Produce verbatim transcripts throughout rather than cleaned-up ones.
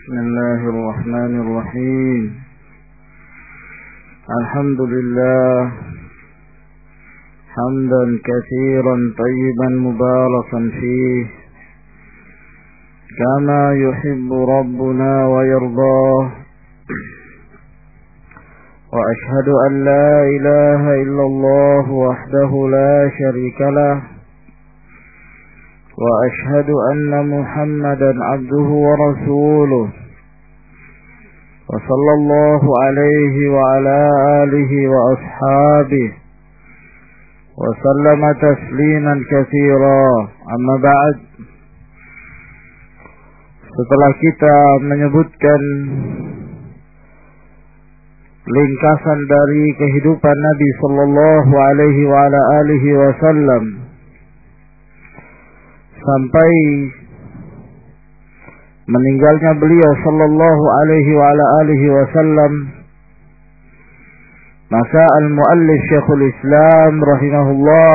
بسم الله الرحمن الرحيم. الحمد لله حمدا كثيرا طيبا مباركا فيه كما يحب ربنا ويرضاه. وأشهد أن لا إله إلا الله وحده لا شريك له، وأشهد أن محمدا عبده ورسوله، وصلى الله عليه وعلى آله وأصحابه وسلم تسليما كثيرا. أما بعد, setelah kita menyebutkan ringkasan dari kehidupan Nabi sallallahu alaihi wa ala alihi wasallam sampai meninggalnya beliau sallallahu alaihi wa ala alihi wasallam, maka al-muallif Syekhul Islam rahimahullah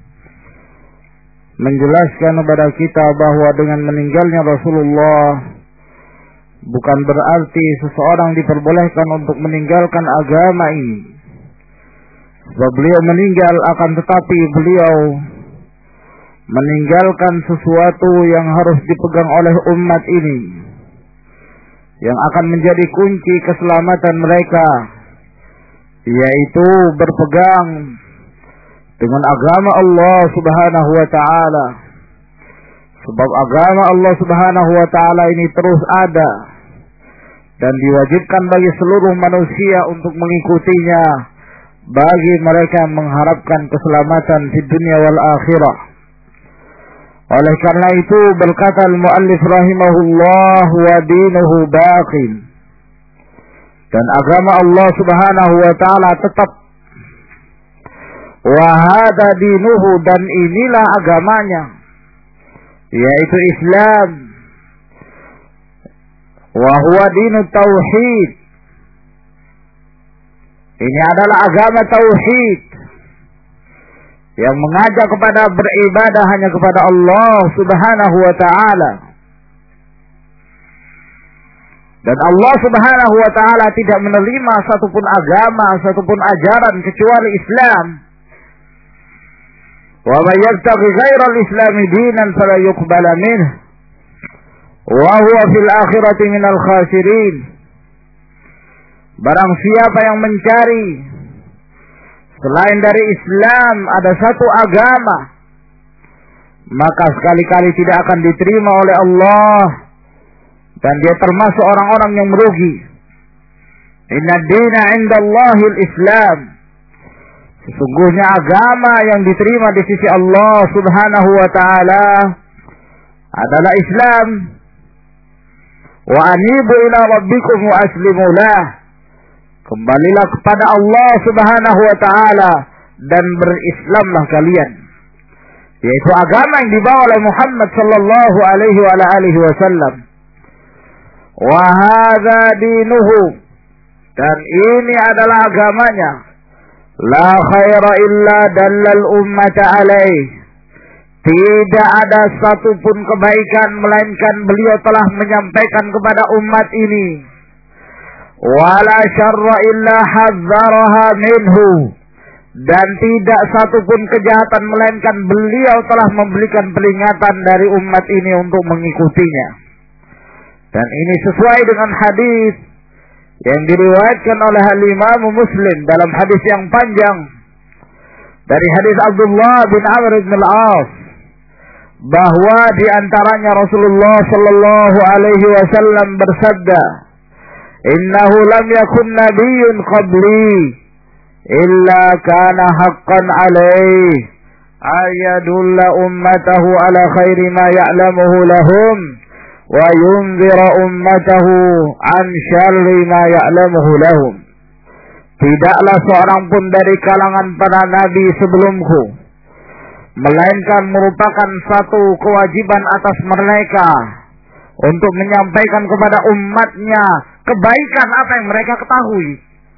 menjelaskan kepada kita bahwa dengan meninggalnya Rasulullah bukan berarti seseorang diperbolehkan untuk meninggalkan agama ini. Sebab beliau meninggal, akan tetapi beliau meninggalkan sesuatu yang harus dipegang oleh umat ini, yang akan menjadi kunci keselamatan mereka, yaitu berpegang dengan agama Allah subhanahu wa ta'ala. Sebab agama Allah subhanahu wa ta'ala ini terus ada dan diwajibkan bagi seluruh manusia untuk mengikutinya, bagi mereka yang mengharapkan keselamatan di dunia wal akhirah. Oleh karena itu berkata al-muallif rahimahullah, wa dinuhu baqin, dan agama Allah subhanahu wa ta'ala tetap. Wa hada dinuhu, dan inilah agamanya, yaitu Islam. Wa huwa dinu tauhid, ini adalah agama tauhid yang mengajak kepada beribadah hanya kepada Allah subhanahu wa ta'ala. Dan Allah subhanahu wa ta'ala tidak menerima satupun agama, satupun ajaran kecuali Islam. Wa may yabtaghi ghayra al-islami dinan fala yuqbala minhu wa huwa fil akhirati minal khasirin. Barang siapa yang mencari selain dari Islam ada satu agama, maka sekali-kali tidak akan diterima oleh Allah, dan dia termasuk orang-orang yang merugi. Inna dina indallahil Islam, sesungguhnya agama yang diterima di sisi Allah subhanahu wa ta'ala adalah Islam. Wa anibu ila rabbikum wa aslimu lah, kembalilah kepada Allah subhanahu wa ta'ala dan berislamlah kalian, yaitu agama yang dibawa oleh Muhammad sallallahu alaihi wa alihi wasallam. Wa hadza dinuhu, dan ini adalah agamanya. La khaira illa dallal ummata alaih, tidak ada satupun kebaikan melainkan beliau telah menyampaikan kepada umat ini. Wala syarra illa hadzaraha minhu, dan tidak satupun kejahatan melainkan beliau telah memberikan peringatan dari umat ini untuk mengikutinya. Dan ini sesuai dengan hadis yang diriwayatkan oleh Imam Muslim dalam hadis yang panjang dari hadis Abdullah bin Amr bin al-As, bahwa di antaranya Rasulullah sallallahu alaihi wasallam bersabda, innahu lam yakun nabiyyun qabli illa kana haqqan alaihi ayadulla ummatahu ala khairi ma ya'lamuhu lahum wa yunzira ummatahu an syarri ma ya'lamuhu lahum. Tidaklah seorang pun dari kalangan para nabi sebelumku, melainkan merupakan satu kewajiban atas mereka untuk menyampaikan kepada umatnya kebaikan apa yang mereka ketahui.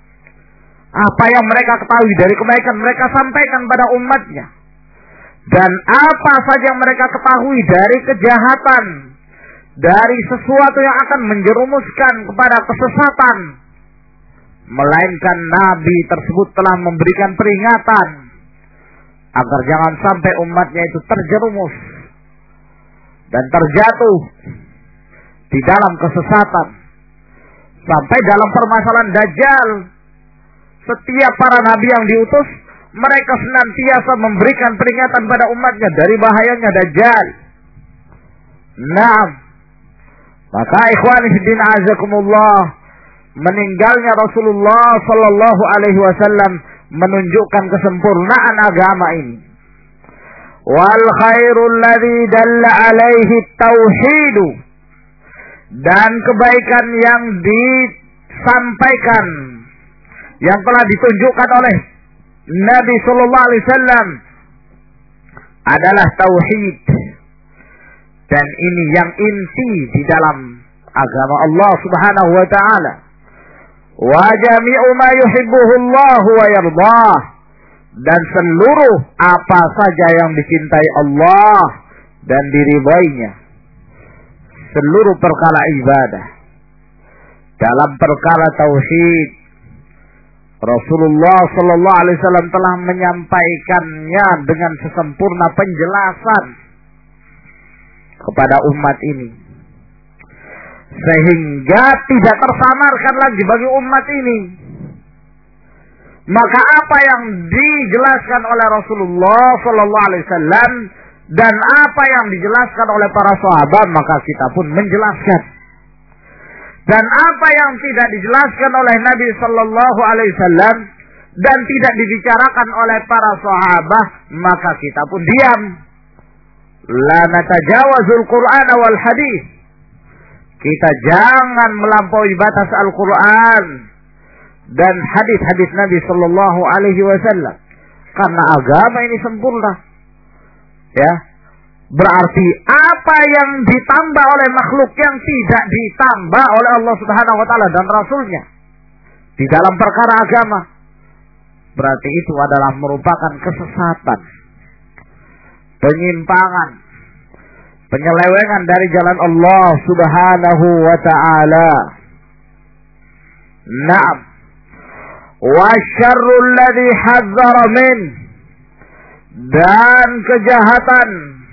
Apa yang mereka ketahui dari kebaikan mereka sampaikan pada umatnya. Dan apa saja yang mereka ketahui dari kejahatan, dari sesuatu yang akan menjerumuskan kepada kesesatan, melainkan Nabi tersebut telah memberikan peringatan agar jangan sampai umatnya itu terjerumus dan terjatuh di dalam kesesatan. Sampai dalam permasalahan Dajjal, setiap para nabi yang diutus, mereka senantiasa memberikan peringatan pada umatnya dari bahayanya Dajjal. Nah, maka ikhwani fiddin azakumullah, meninggalnya Rasulullah sallallahu alaihi wasallam menunjukkan kesempurnaan agama ini. Wal khairul ladzi dalla alaihi tauhidu, dan kebaikan yang disampaikan, yang telah ditunjukkan oleh Nabi sallallahu alaihi wasallam adalah tauhid. Dan ini yang inti di dalam agama Allah Subhanahu wa taala. Wa jami'u ma yuhibbuhu Allah wa yardah, dan seluruh apa saja yang dicintai Allah dan diridainya, seluruh perkara ibadah. Dalam perkara tauhid, Rasulullah sallallahu alaihi wasallam telah menyampaikannya dengan sesempurna penjelasan kepada umat ini, sehingga tidak tersamarkan lagi bagi umat ini. Maka apa yang dijelaskan oleh Rasulullah sallallahu alaihi wasallam dan apa yang dijelaskan oleh para sahabat, maka kita pun menjelaskan. Dan apa yang tidak dijelaskan oleh Nabi sallallahu alaihi wasallam dan tidak dibicarakan oleh para sahabat, maka kita pun diam. La natajawazul Qur'an wal hadis. Kita jangan melampaui batas Al-Quran dan hadis-hadis Nabi sallallahu alaihi wasallam, karena agama ini sempurna. Ya, berarti apa yang ditambah oleh makhluk yang tidak ditambah oleh Allah Subhanahu wa taala dan Rasulnya di dalam perkara agama, berarti itu adalah merupakan kesesatan, penyimpangan, penyelewengan dari jalan Allah Subhanahu wa taala. Naam. Wa syarrul ladzi hadzara min, dan kejahatan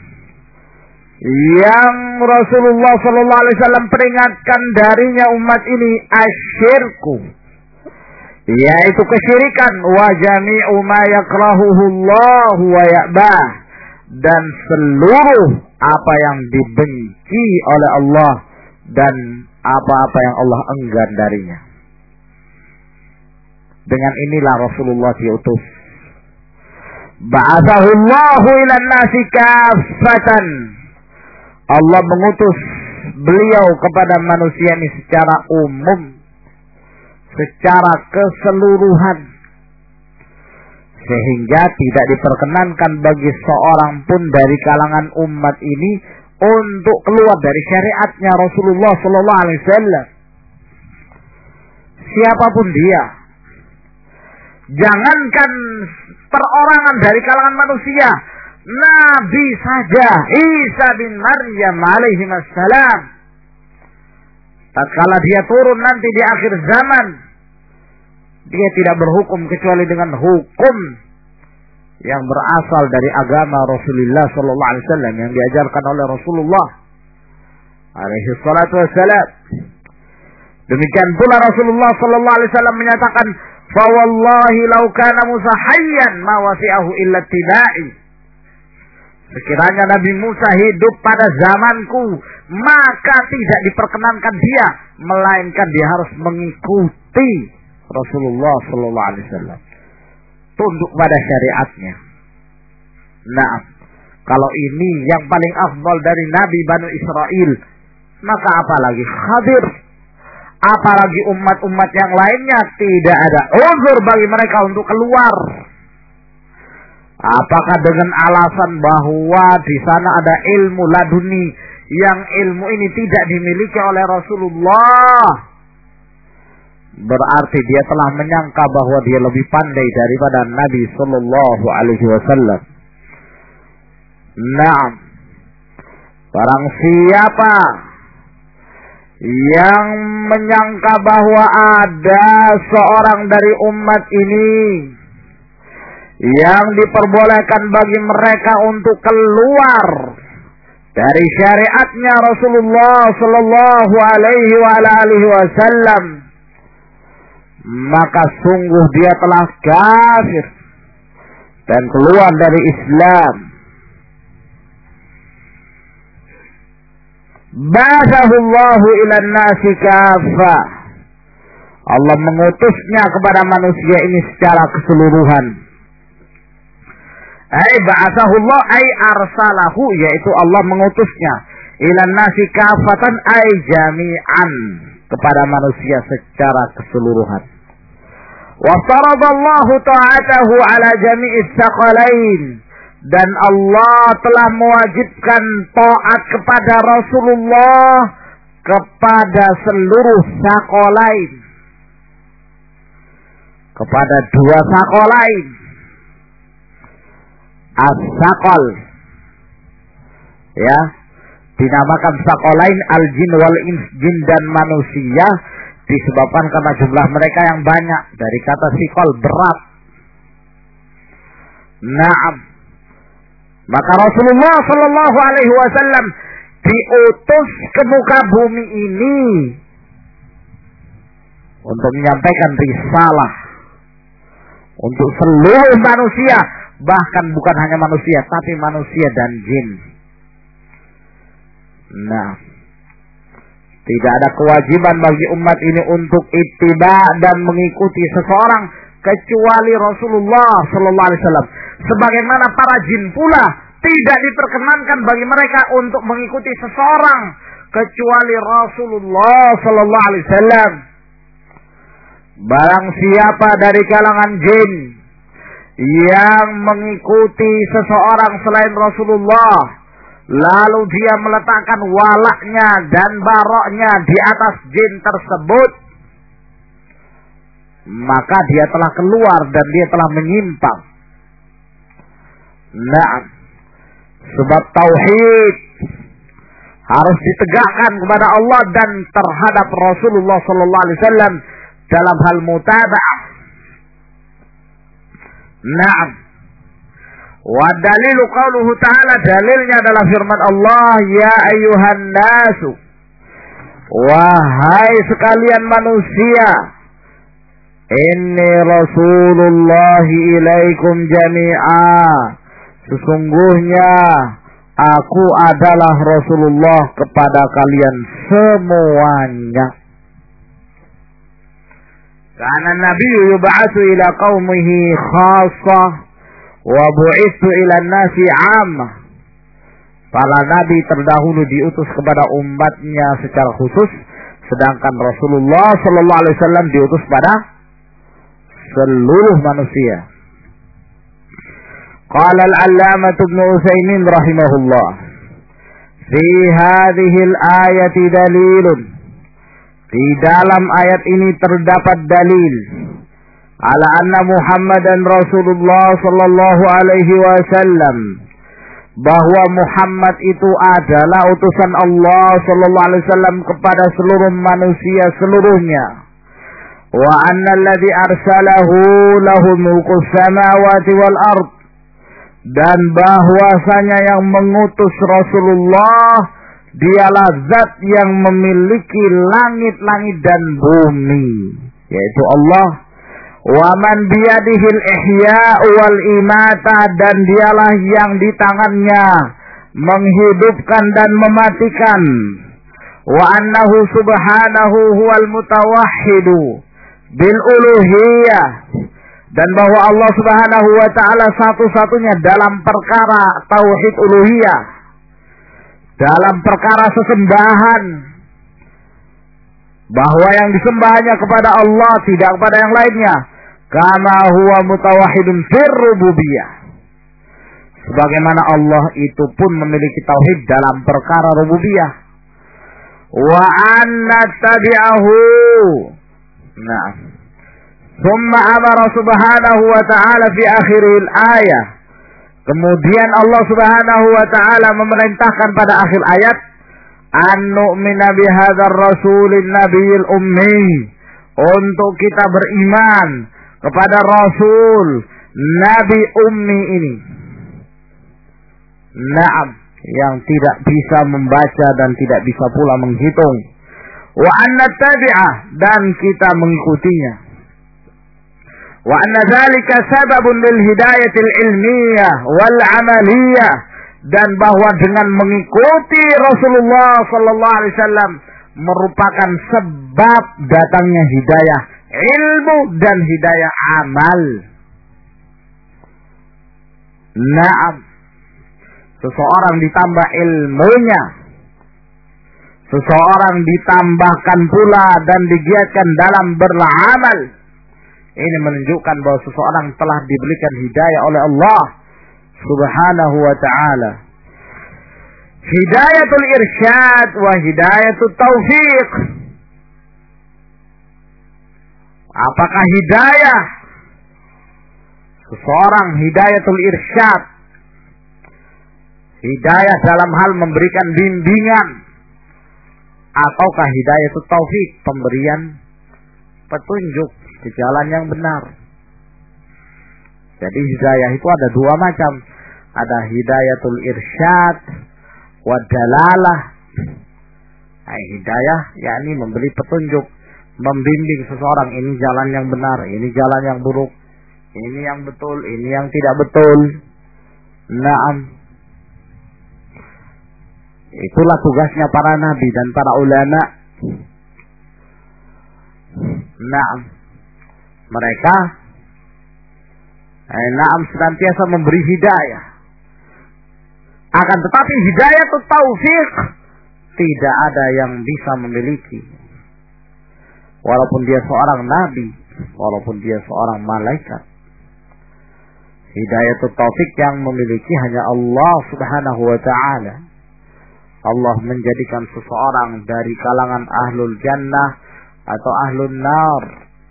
yang Rasulullah sallallahu alaihi wasallam peringatkan darinya umat ini, asyirku, yaitu kesyirikan, wa jami'u ma yakrahuhu Allah wa ya'bah, dan seluruh apa yang dibenci oleh Allah dan apa-apa yang Allah enggan darinya. Dengan inilah Rasulullah diutus. Ba'athahu Allahu ilan nasi kaffatan. Allah mengutus beliau kepada manusia ini secara umum, secara keseluruhan, sehingga tidak diperkenankan bagi seorang pun dari kalangan umat ini untuk keluar dari syariatnya Rasulullah sallallahu alaihi wasallam. Siapapun dia, jangankan perorangan dari kalangan manusia, Nabi saja, Isa bin Maryam alaihi wassalam, tatkala dia turun nanti di akhir zaman, dia tidak berhukum kecuali dengan hukum yang berasal dari agama Rasulullah sallallahu alaihi wasallam, yang diajarkan oleh Rasulullah alaihi salatu wassalam. Demikian pula Rasulullah sallallahu alaihi wasallam menyatakan, "Fa wallahi law kana Musa hayyan ma wasi'ahu illa tibai." Sekiranya Nabi Musa hidup pada zamanku, maka tidak diperkenankan dia, melainkan dia harus mengikuti Rasulullah sallallahu alaihi wasallam, tunduk pada syariatnya. Nah, kalau ini yang paling afdal dari Nabi Bani Israel, maka apalagi Khadir, apalagi umat-umat yang lainnya, tidak ada uzur bagi mereka untuk keluar. Apakah dengan alasan bahwa di sana ada ilmu laduni yang ilmu ini tidak dimiliki oleh Rasulullah, berarti dia telah menyangka bahwa dia lebih pandai daripada Nabi sallallahu alaihi wasallam. Naam. Barang siapa yang menyangka bahwa ada seorang dari umat ini yang diperbolehkan bagi mereka untuk keluar dari syariatnya Rasulullah sallallahu alaihi wa alihi wasallam, maka sungguh dia telah kafir dan keluar dari Islam. Ba'athahullahu ilan nasi kafah. Allah mengutusnya kepada manusia ini secara keseluruhan. Ai ba'athahullah ai arsalahu, yaitu Allah mengutusnya ilan nasi kafatan ai jami'an, kepada manusia secara keseluruhan. Wa faradallahu ta'atahu ala jami'is tsaqalain, dan Allah telah mewajibkan taat kepada Rasulullah kepada seluruh tsaqalain, kepada dua tsaqalain. As-tsaqal, ya, dinamakan tsaqalain al-jin wal ins, jin dan manusia, disebabkan karena jumlah mereka yang banyak, dari kata sikol, berat. Naam. Maka Rasulullah sallallahu alaihi wasallam diutus ke muka bumi ini untuk menyampaikan risalah untuk seluruh manusia, bahkan bukan hanya manusia, tapi manusia dan jin. Nah, tidak ada kewajiban bagi umat ini untuk ittiba dan mengikuti seseorang kecuali Rasulullah sallallahu alaihi wasallam. Sebagaimana para jin pula tidak diperkenankan bagi mereka untuk mengikuti seseorang kecuali Rasulullah sallallahu alaihi wasallam. Barang siapa dari kalangan jin yang mengikuti seseorang selain Rasulullah, lalu dia meletakkan walaknya dan baroknya di atas jin tersebut, maka dia telah keluar dan dia telah menyimpang. Nah, sebab tauhid harus ditegakkan kepada Allah dan terhadap Rasulullah sallallahu alaihi wasallam dalam hal mutaba'ah. Naam. Wa dalilu qauluhu ta'ala, dalilnya adalah firman Allah, ya ayyuhan nasu, wahai sekalian manusia, inni rasulullahi ilaikum jami'a, sesungguhnya aku adalah Rasulullah kepada kalian semuanya. Karena Nabi yub'atsu ila qaumihi khassah wa bu'itsu ila nasi 'ammah. Para nabi terdahulu diutus kepada umatnya secara khusus, sedangkan Rasulullah sallallahu alaihi wasallam diutus pada seluruh manusia. Qala al-'allamah Ibnu Utsaimin rahimahullah, fi hadhihi al-ayati dalilun, di dalam ayat ini terdapat dalil ala anna Muhammadan Rasulullah sallallahu alaihi wasallam, bahwa Muhammad itu adalah utusan Allah sallallahu alaihi wasallam kepada seluruh manusia seluruhnya. Wa anna alladhi arsalahu lahu mulkus samawati wal ard, dan bahwasanya yang mengutus Rasulullah dialah zat yang memiliki langit-langit dan bumi, yaitu Allah. Wa man biyadihil ihya wal imata, dan dialah yang di tangannya menghidupkan dan mematikan. Wa annahu subhanahu huwal mutawahhidu bil uluhiyah, dan bahwa Allah Subhanahu wa taala satu-satunya dalam perkara tauhid uluhiyah, dalam perkara sesembahan, bahwa yang disembahnya kepada Allah, tidak kepada yang lainnya. Kama huwa mutawahhidun fir rububiyah, sebagaimana Allah itu pun memiliki tauhid dalam perkara rububiyah. Wa anna tabi'ahu, nah, thumma amara subhanahu wa ta'ala fi akhiril ayah, kemudian Allah Subhanahu wa ta'ala memerintahkan pada akhir ayat, an nu'mina bihadzal rasulin nabiyil ummi, untuk kita beriman kepada Rasul Nabi Ummi ini. Naam, yang tidak bisa membaca dan tidak bisa pula menghitung. Wa anna tabi'ah, dan kita mengikutinya. Wa anna dzalika sababun lil hidayatil ilmiyah wal amaliyah, dan bahwa dengan mengikuti Rasulullah sallallahu alaihi wasallam merupakan sebab datangnya hidayah ilmu dan hidayah amal. Naam, seseorang ditambah ilmunya, seseorang ditambahkan pula dan digiatkan dalam beramal. Ini menunjukkan bahwa seseorang telah diberikan hidayah oleh Allah Subhanahu wa ta'ala. Hidayatul irsyad wa hidayatul taufiq. Apakah hidayah seseorang hidayatul irsyad, hidayah dalam hal memberikan bimbingan, ataukah hidayatul taufik, pemberian petunjuk ke jalan yang benar? Jadi hidayah itu ada dua macam, ada hidayatul irsyad wa dalalah. Nah, hidayah yakni memberi petunjuk, membimbing seseorang, ini jalan yang benar, ini jalan yang buruk, ini yang betul, ini yang tidak betul. Naam, itulah tugasnya para nabi dan para ulama. Naam, mereka eh, naam senantiasa memberi hidayah. Akan tetapi hidayah atau taufik tidak ada yang bisa memiliki, walaupun dia seorang nabi, walaupun dia seorang malaikat. Hidayatul taufik yang memiliki hanya Allah Subhanahu wa ta'ala. Allah menjadikan seseorang dari kalangan ahlul jannah atau ahlul nar.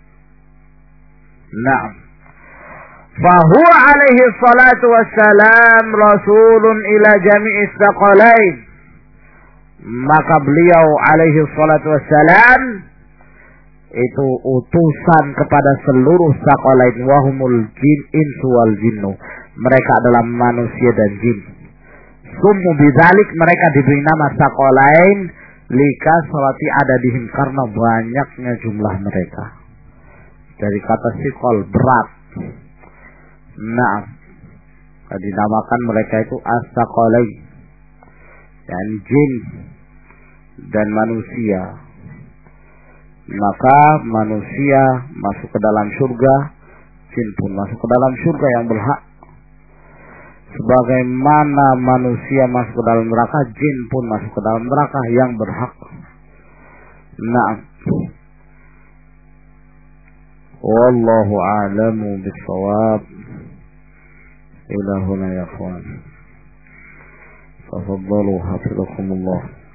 Naam. Fahuwa alaihi salatu wassalam rasulun ila jami'is tsaqalain. Maka beliau alaihi salatu wassalam itu utusan kepada seluruh tsaqalain, wahumul jin insu wal jinnu. Mereka adalah manusia dan jin. Summu bidzalik, mereka diberi nama tsaqalain lika salati adadihim, karena banyaknya jumlah mereka. Dari kata siqal, berat. Nah, dinamakan mereka itu as-tsaqalain, dan jin dan manusia. Maka manusia masuk ke dalam surga, jin pun masuk ke dalam surga yang berhak. Sebagaimana manusia masuk ke dalam neraka, jin pun masuk ke dalam neraka yang berhak. Nah, wallahu a'lamu bis-shawab. Ila huna ya ikhwan. Tafaddalu hafizakumullah.